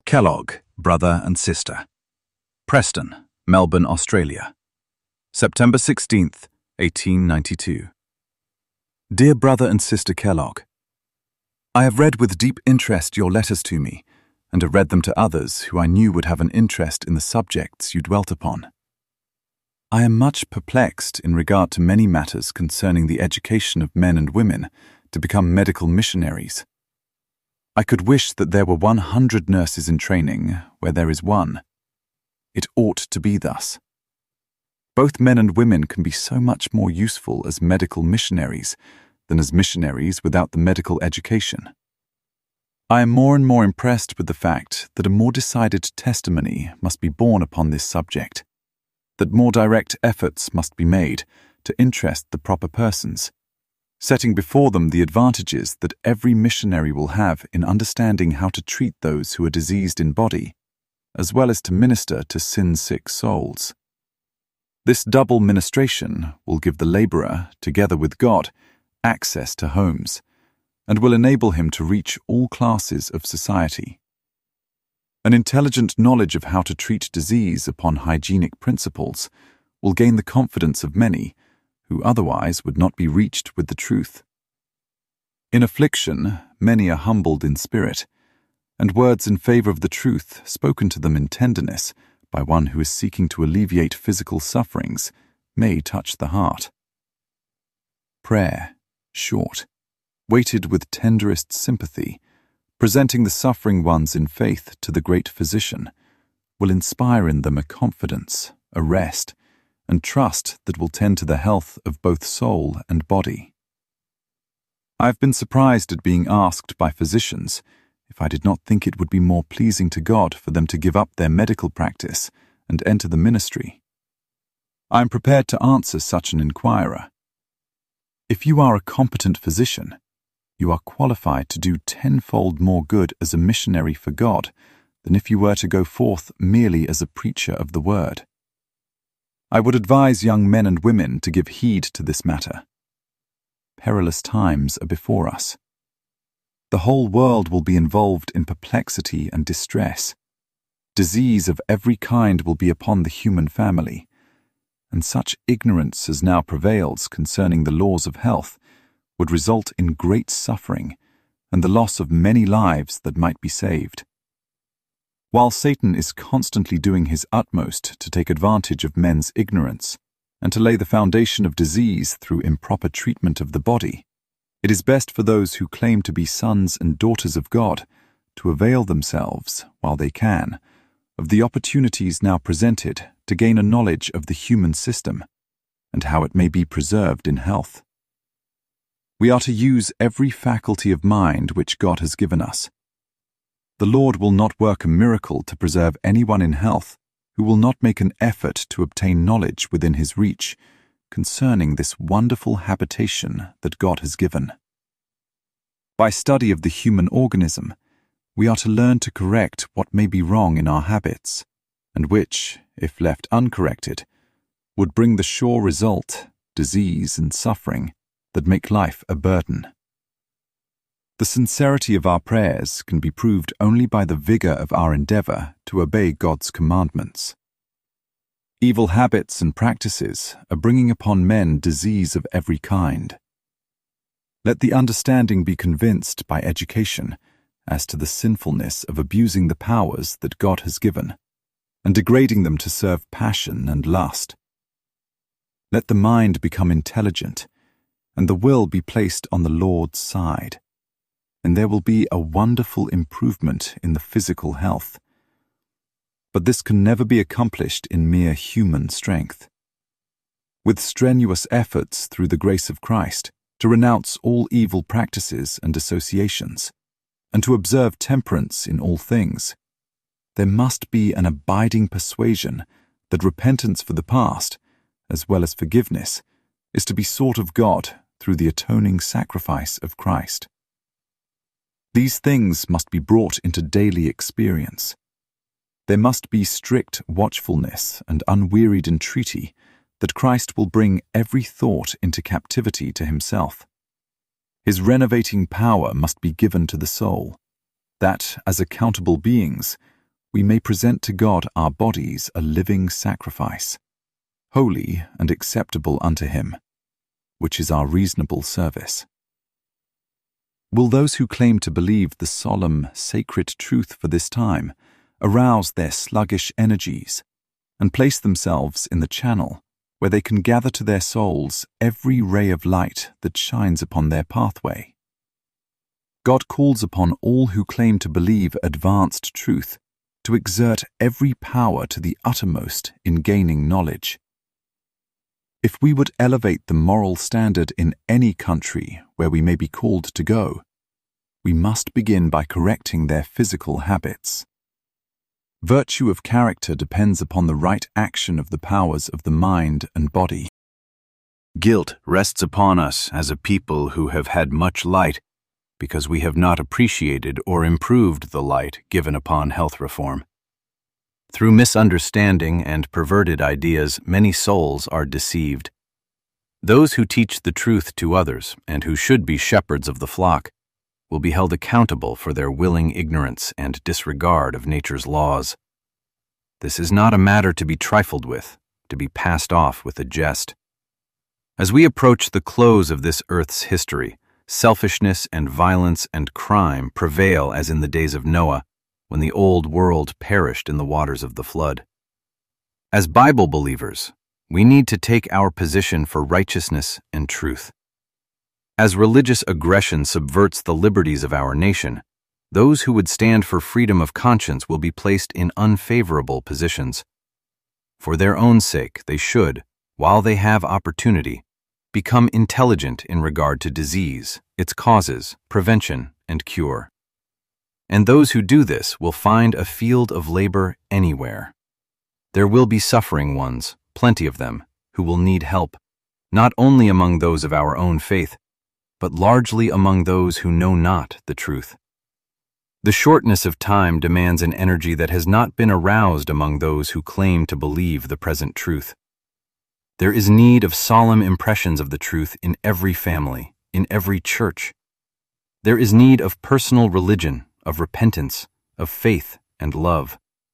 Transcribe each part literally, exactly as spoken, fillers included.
Kellogg, brother and sister. Preston, Melbourne, Australia. September sixteenth, eighteen ninety-two. Dear brother and sister Kellogg, I have read with deep interest your letters to me, and have read them to others who I knew would have an interest in the subjects you dwelt upon. I am much perplexed in regard to many matters concerning the education of men and women to become medical missionaries. I could wish that there were one hundred nurses in training where there is one. It ought to be thus. Both men and women can be so much more useful as medical missionaries than as missionaries without the medical education. I am more and more impressed with the fact that a more decided testimony must be borne upon this subject, that more direct efforts must be made to interest the proper persons, setting before them the advantages that every missionary will have in understanding how to treat those who are diseased in body, as well as to minister to sin-sick souls. This double ministration will give the laborer, together with God, access to homes, and will enable him to reach all classes of society. An intelligent knowledge of how to treat disease upon hygienic principles will gain the confidence of many who otherwise would not be reached with the truth. In affliction, many are humbled in spirit, and words in favor of the truth spoken to them in tenderness by one who is seeking to alleviate physical sufferings may touch the heart. Prayer, short, weighted with tenderest sympathy, presenting the suffering ones in faith to the great physician, will inspire in them a confidence, a rest, and trust that will tend to the health of both soul and body. I have been surprised at being asked by physicians if I did not think it would be more pleasing to God for them to give up their medical practice and enter the ministry. I am prepared to answer such an inquirer. If you are a competent physician, you are qualified to do tenfold more good as a missionary for God than if you were to go forth merely as a preacher of the word. I would advise young men and women to give heed to this matter. Perilous times are before us. The whole world will be involved in perplexity and distress. Disease of every kind will be upon the human family, and such ignorance as now prevails concerning the laws of health would result in great suffering and the loss of many lives that might be saved. While Satan is constantly doing his utmost to take advantage of men's ignorance and to lay the foundation of disease through improper treatment of the body, it is best for those who claim to be sons and daughters of God to avail themselves, while they can, of the opportunities now presented to gain a knowledge of the human system and how it may be preserved in health. We are to use every faculty of mind which God has given us. The Lord will not work a miracle to preserve anyone in health who will not make an effort to obtain knowledge within his reach concerning this wonderful habitation that God has given. By study of the human organism, we are to learn to correct what may be wrong in our habits, and which, if left uncorrected, would bring the sure result, disease and suffering, that make life a burden. The sincerity of our prayers can be proved only by the vigor of our endeavor to obey God's commandments. Evil habits and practices are bringing upon men disease of every kind. Let the understanding be convinced by education as to the sinfulness of abusing the powers that God has given, and degrading them to serve passion and lust. Let the mind become intelligent, and the will be placed on the Lord's side, and there will be a wonderful improvement in the physical health. But this can never be accomplished in mere human strength. With strenuous efforts through the grace of Christ to renounce all evil practices and associations, and to observe temperance in all things, there must be an abiding persuasion that repentance for the past, as well as forgiveness, is to be sought of God through the atoning sacrifice of Christ. These things must be brought into daily experience. There must be strict watchfulness and unwearied entreaty that Christ will bring every thought into captivity to himself. His renovating power must be given to the soul, that, as accountable beings, we may present to God our bodies a living sacrifice, holy and acceptable unto Him, which is our reasonable service. Will those who claim to believe the solemn, sacred truth for this time arouse their sluggish energies and place themselves in the channel where they can gather to their souls every ray of light that shines upon their pathway? God calls upon all who claim to believe advanced truth to exert every power to the uttermost in gaining knowledge. If we would elevate the moral standard in any country where we may be called to go, we must begin by correcting their physical habits. Virtue of character depends upon the right action of the powers of the mind and body. Guilt rests upon us as a people who have had much light because we have not appreciated or improved the light given upon health reform. Through misunderstanding and perverted ideas, many souls are deceived. Those who teach the truth to others and who should be shepherds of the flock will be held accountable for their willing ignorance and disregard of nature's laws. This is not a matter to be trifled with, to be passed off with a jest. As we approach the close of this earth's history, selfishness and violence and crime prevail as in the days of Noah, when the old world perished in the waters of the flood. As Bible believers, we need to take our position for righteousness and truth. As religious aggression subverts the liberties of our nation, those who would stand for freedom of conscience will be placed in unfavorable positions. For their own sake, they should, while they have opportunity, become intelligent in regard to disease, its causes, prevention, and cure. And those who do this will find a field of labor anywhere. There will be suffering ones, plenty of them, who will need help, not only among those of our own faith, but largely among those who know not the truth. The shortness of time demands an energy that has not been aroused among those who claim to believe the present truth. There is need of solemn impressions of the truth in every family, in every church. There is need of personal religion, of repentance, of faith and love.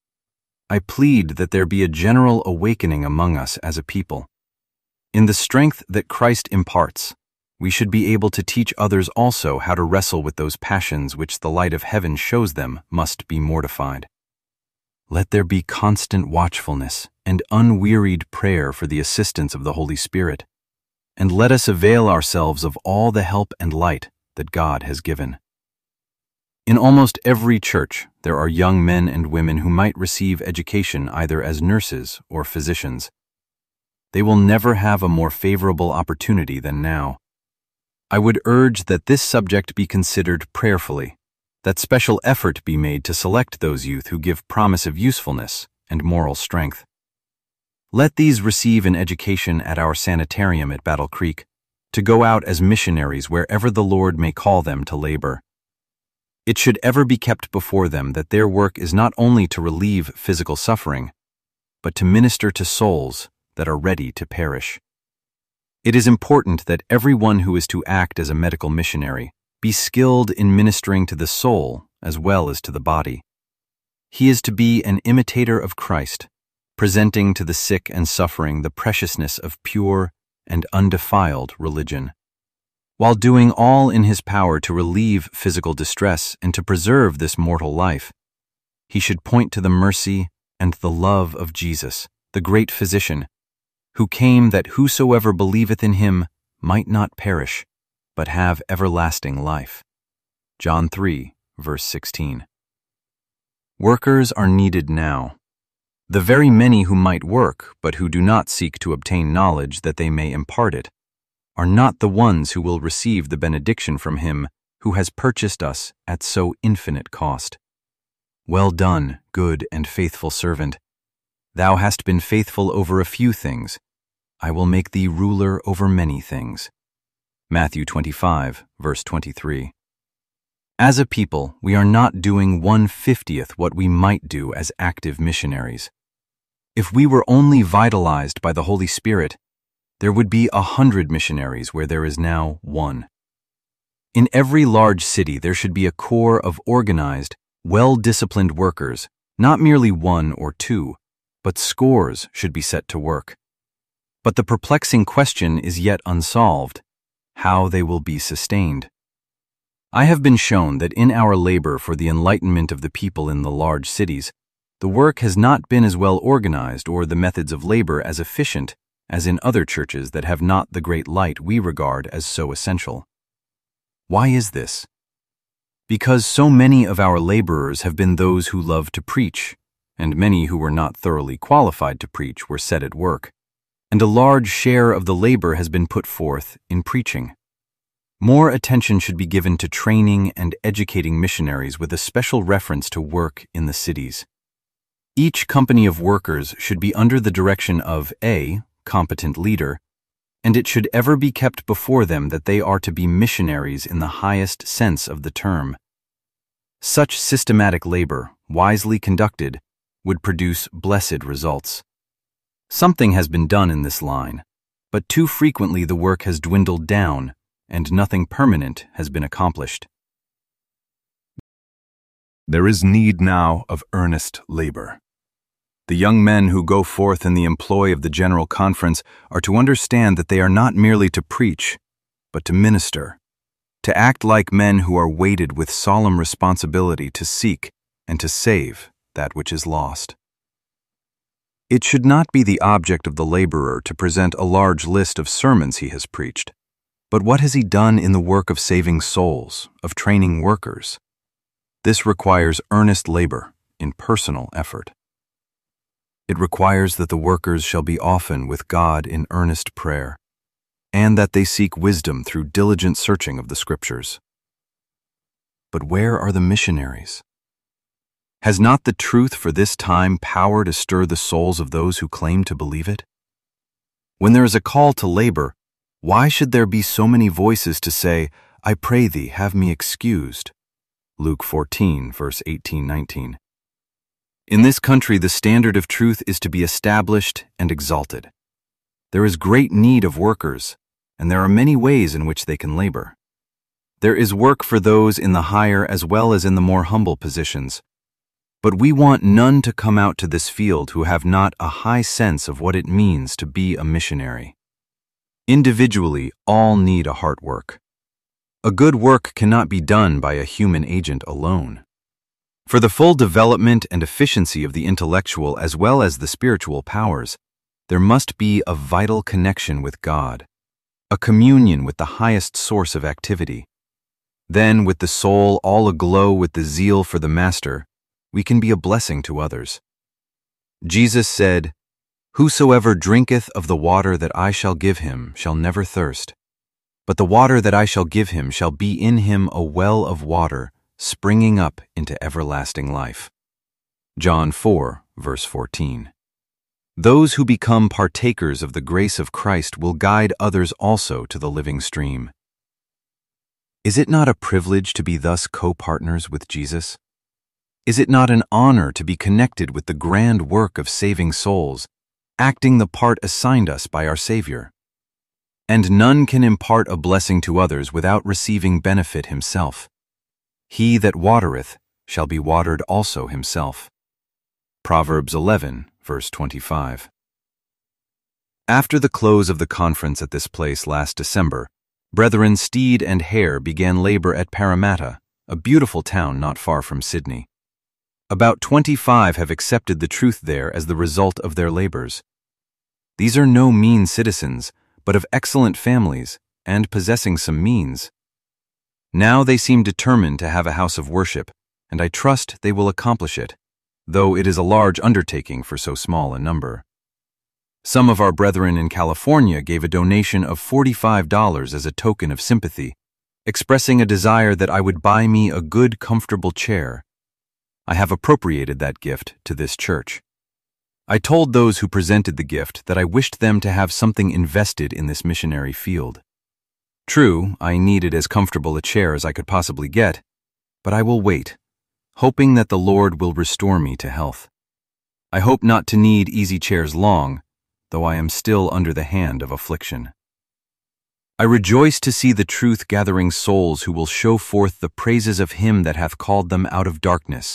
I plead that there be a general awakening among us as a people. In the strength that Christ imparts, we should be able to teach others also how to wrestle with those passions which the light of heaven shows them must be mortified. Let there be constant watchfulness and unwearied prayer for the assistance of the Holy Spirit, and let us avail ourselves of all the help and light that God has given. In almost every church, there are young men and women who might receive education either as nurses or physicians. They will never have a more favorable opportunity than now. I would urge that this subject be considered prayerfully, that special effort be made to select those youth who give promise of usefulness and moral strength. Let these receive an education at our sanitarium at Battle Creek, to go out as missionaries wherever the Lord may call them to labor. It should ever be kept before them that their work is not only to relieve physical suffering, but to minister to souls that are ready to perish. It is important that everyone who is to act as a medical missionary be skilled in ministering to the soul as well as to the body. He is to be an imitator of Christ, presenting to the sick and suffering the preciousness of pure and undefiled religion, while doing all in his power to relieve physical distress and to preserve this mortal life. He should point to the mercy and the love of Jesus, the great physician, who came that whosoever believeth in him might not perish, but have everlasting life. John three, verse sixteen. Workers are needed now. The very many who might work, but who do not seek to obtain knowledge that they may impart it, are not the ones who will receive the benediction from him who has purchased us at so infinite cost. Well done, good and faithful servant. Thou hast been faithful over a few things. I will make thee ruler over many things. Matthew twenty-five, verse twenty-three. As a people, we are not doing one-fiftieth what we might do as active missionaries. If we were only vitalized by the Holy Spirit, there would be a hundred missionaries where there is now one. In every large city there should be a corps of organized, well-disciplined workers Not merely one or two, but scores should be set to work. But the perplexing question is yet unsolved: how they will be sustained. I have been shown that in our labor for the enlightenment of the people in the large cities, the work has not been as well organized or the methods of labor as efficient as in other churches that have not the great light we regard as so essential. Why is this? Because so many of our laborers have been those who love to preach, and many who were not thoroughly qualified to preach were set at work, and a large share of the labor has been put forth in preaching. More attention should be given to training and educating missionaries with a special reference to work in the cities. Each company of workers should be under the direction of a competent leader, and it should ever be kept before them that they are to be missionaries in the highest sense of the term. Such systematic labor, wisely conducted, would produce blessed results. Something has been done in this line, but too frequently the work has dwindled down, and nothing permanent has been accomplished. There is need now of earnest labor. The young men who go forth in the employ of the General Conference are to understand that they are not merely to preach, but to minister, to act like men who are weighted with solemn responsibility to seek and to save that which is lost. It should not be the object of the laborer to present a large list of sermons he has preached, but what has he done in the work of saving souls, of training workers? This requires earnest labor in personal effort. It requires that the workers shall be often with God in earnest prayer, and that they seek wisdom through diligent searching of the Scriptures. But where are the missionaries? Has not the truth for this time power to stir the souls of those who claim to believe it? When there is a call to labor, why should there be so many voices to say, "I pray thee, have me excused"? Luke fourteen, verse eighteen nineteen. In this country, the standard of truth is to be established and exalted. There is great need of workers, and there are many ways in which they can labor. There is work for those in the higher as well as in the more humble positions. But we want none to come out to this field who have not a high sense of what it means to be a missionary. Individually, all need a heart work. A good work cannot be done by a human agent alone. For the full development and efficiency of the intellectual as well as the spiritual powers, there must be a vital connection with God, a communion with the highest source of activity. Then, with the soul all aglow with the zeal for the Master, we can be a blessing to others. Jesus said, "Whosoever drinketh of the water that I shall give him shall never thirst, but the water that I shall give him shall be in him a well of water, springing up into everlasting life." John four, verse fourteen. Those who become partakers of the grace of Christ will guide others also to the living stream. Is it not a privilege to be thus co-partners with Jesus? Is it not an honor to be connected with the grand work of saving souls, acting the part assigned us by our Savior? And none can impart a blessing to others without receiving benefit himself. He that watereth shall be watered also himself. Proverbs eleven, verse twenty-five. After the close of the conference at this place last December, Brethren Steed and Hare began labor at Parramatta, a beautiful town not far from Sydney. About twenty-five have accepted the truth there as the result of their labors. These are no mean citizens, but of excellent families and possessing some means. Now they seem determined to have a house of worship, and I trust they will accomplish it, though it is a large undertaking for so small a number. Some of our brethren in California gave a donation of forty-five dollars as a token of sympathy, expressing a desire that I would buy me a good, comfortable chair. I have appropriated that gift to this church. I told those who presented the gift that I wished them to have something invested in this missionary field. True, I needed as comfortable a chair as I could possibly get, but I will wait, hoping that the Lord will restore me to health. I hope not to need easy chairs long, though I am still under the hand of affliction. I rejoice to see the truth gathering souls who will show forth the praises of him that hath called them out of darkness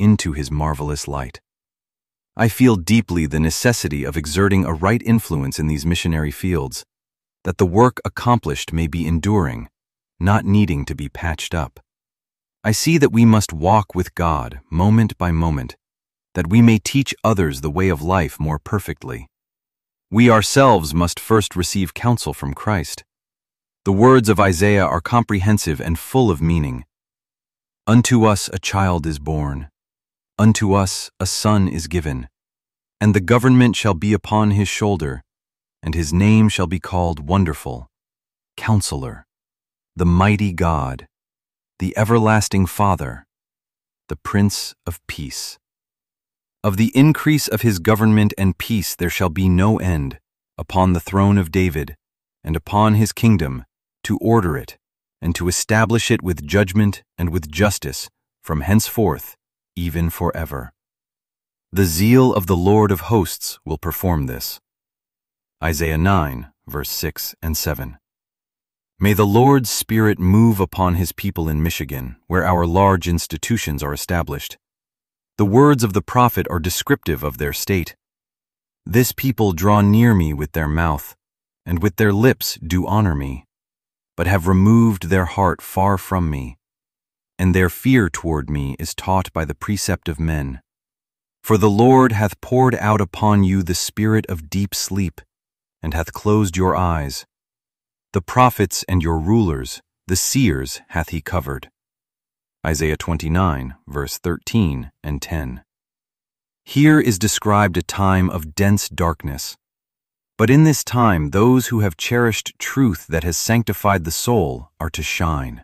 into his marvelous light. I feel deeply the necessity of exerting a right influence in these missionary fields, that the work accomplished may be enduring, not needing to be patched up. I see that we must walk with God moment by moment, that we may teach others the way of life more perfectly. We ourselves must first receive counsel from Christ. The words of Isaiah are comprehensive and full of meaning. Unto us a child is born, unto us a son is given, and the government shall be upon his shoulder, and his name shall be called Wonderful, Counselor, the Mighty God, the Everlasting Father, the Prince of Peace. Of the increase of his government and peace there shall be no end, upon the throne of David, and upon his kingdom, to order it, and to establish it with judgment and with justice, from henceforth, even forever. The zeal of the Lord of hosts will perform this. Isaiah nine, verse six and seven. May the Lord's Spirit move upon his people in Michigan, where our large institutions are established. The words of the prophet are descriptive of their state. This people draw near me with their mouth, and with their lips do honor me, but have removed their heart far from me, and their fear toward me is taught by the precept of men. For the Lord hath poured out upon you the spirit of deep sleep, and hath closed your eyes. The prophets and your rulers, the seers, hath he covered. Isaiah twenty-nine, verse thirteen and ten. Here is described a time of dense darkness. But in this time those who have cherished truth that has sanctified the soul are to shine.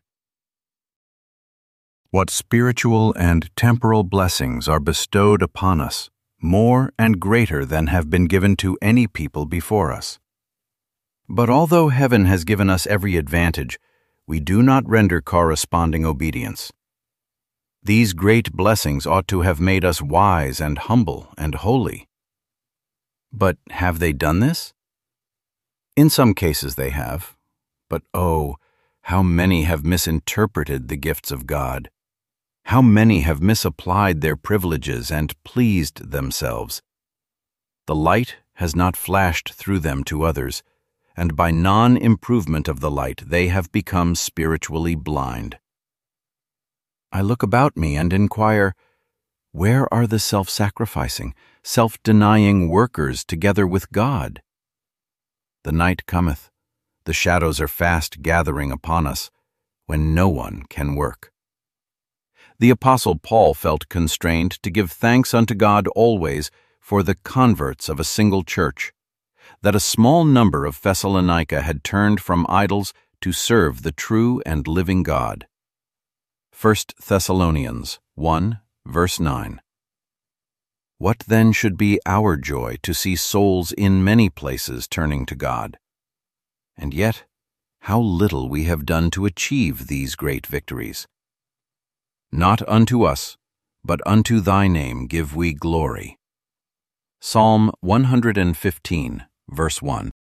What spiritual and temporal blessings are bestowed upon us, more and greater than have been given to any people before us. But although heaven has given us every advantage, we do not render corresponding obedience. These great blessings ought to have made us wise and humble and holy. But have they done this? In some cases they have, but oh, how many have misinterpreted the gifts of God. How many have misapplied their privileges and pleased themselves. The light has not flashed through them to others, and by non-improvement of the light they have become spiritually blind. I look about me and inquire, where are the self-sacrificing, self-denying workers together with God? The night cometh, the shadows are fast gathering upon us, when no one can work. The Apostle Paul felt constrained to give thanks unto God always for the converts of a single church, that a small number of Thessalonica had turned from idols to serve the true and living God. First Thessalonians one, verse nine. What then should be our joy to see souls in many places turning to God? And yet, how little we have done to achieve these great victories. Not unto us, but unto thy name give we glory. Psalm one hundred fifteen, verse one.